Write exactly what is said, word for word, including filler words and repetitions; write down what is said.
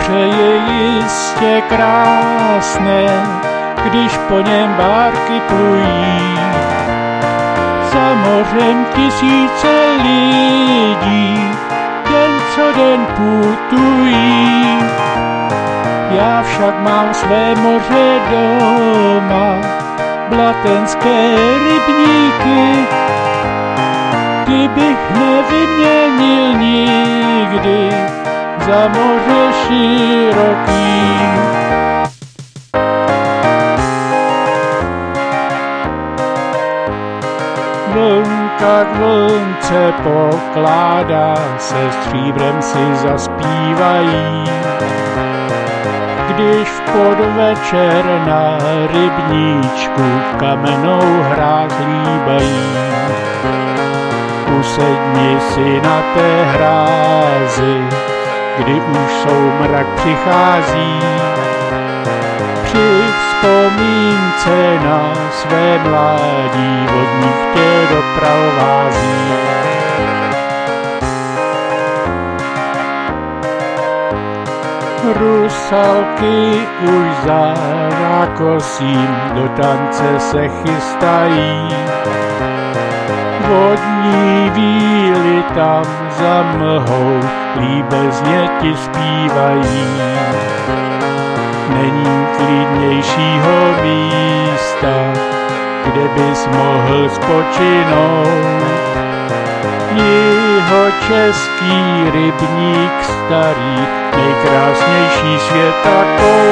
Moře je jistě krásné, když po něm bárky plují. Za mořem tisíce lidí den co den putují. Já však mám své moře doma, blatenské rybníky. Ty bych nevyměnil nikdy za moře široký. Vlnka k vlnce pokládá se, stříbrem si zaspívají. Když v podvečer na rybníčku kamennou hráz líbají. Usedni si na té hrázi, kdy už soumrak přichází. Při vzpomínce na své mládí vodník tě doprovází. Rusalky už za rákosím do tance se chystají. Vodní víly tam za mlhou líbezně ti zpívají. Není klidnějšího místa, kde bys mohl spočinout. Jihočeský rybník starý, nejkrásnější světa kout.